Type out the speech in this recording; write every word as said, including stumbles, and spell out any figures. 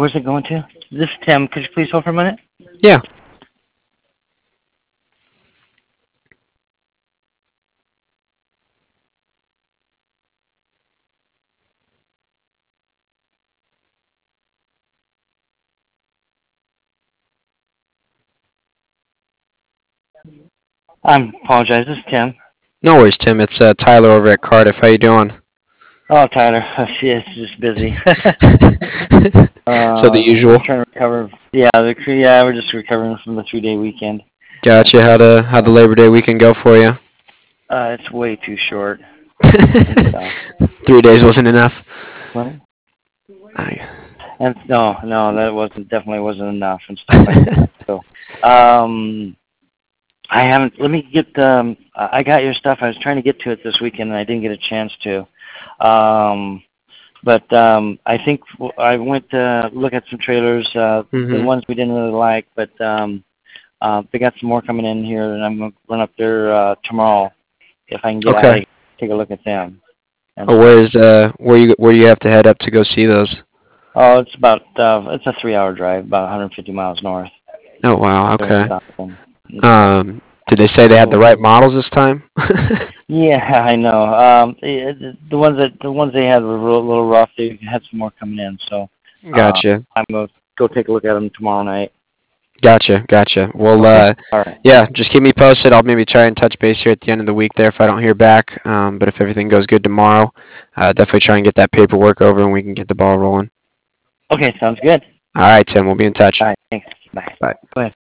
where's it going to? This is Tim. Could you please hold for a minute? Yeah. I apologize. This is Tim. No worries, Tim. It's uh, Tyler over at Cardiff. How you doing? Oh, Tyler. She is just busy. So the uh, usual. trying to recover. Yeah, the cre- yeah, we're just recovering from the three-day weekend. Gotcha. How the how the Labor Day weekend go for you? Uh, it's way too short. Three days wasn't enough. What? I- And no, no, that wasn't definitely wasn't enough and stuff like that. So, um, I haven't. Let me get. Um, I got your stuff. I was trying to get to it this weekend, and I didn't get a chance to. Um, but um, I think w- I went to look at some trailers. Uh, The mhm. ones we didn't really like, but um, uh, they got some more coming in here, and I'm gonna run up there uh, tomorrow if I can get out. Okay. I take a look at them. And Oh, where's uh where you where do you have to head up to go see those? oh, it's about uh, it's a three-hour drive, about one hundred fifty miles north. Oh wow. There in Okay. Stockton. Um, did they say they had the right models this time? Yeah, I know. Um, the, the ones that the ones they had were a little, little rough. They had some more coming in, so uh, Gotcha. I'm gonna go take a look at them tomorrow night. Gotcha. Gotcha. Well, Okay. uh, All right. yeah, just keep me posted. I'll maybe try and touch base here at the end of the week there if I don't hear back. Um, but if everything goes good tomorrow, uh, definitely try and get that paperwork over and we can get the ball rolling. Okay, sounds good. All right, Tim. We'll be in touch. All right. Thanks. Bye. Bye. Go ahead.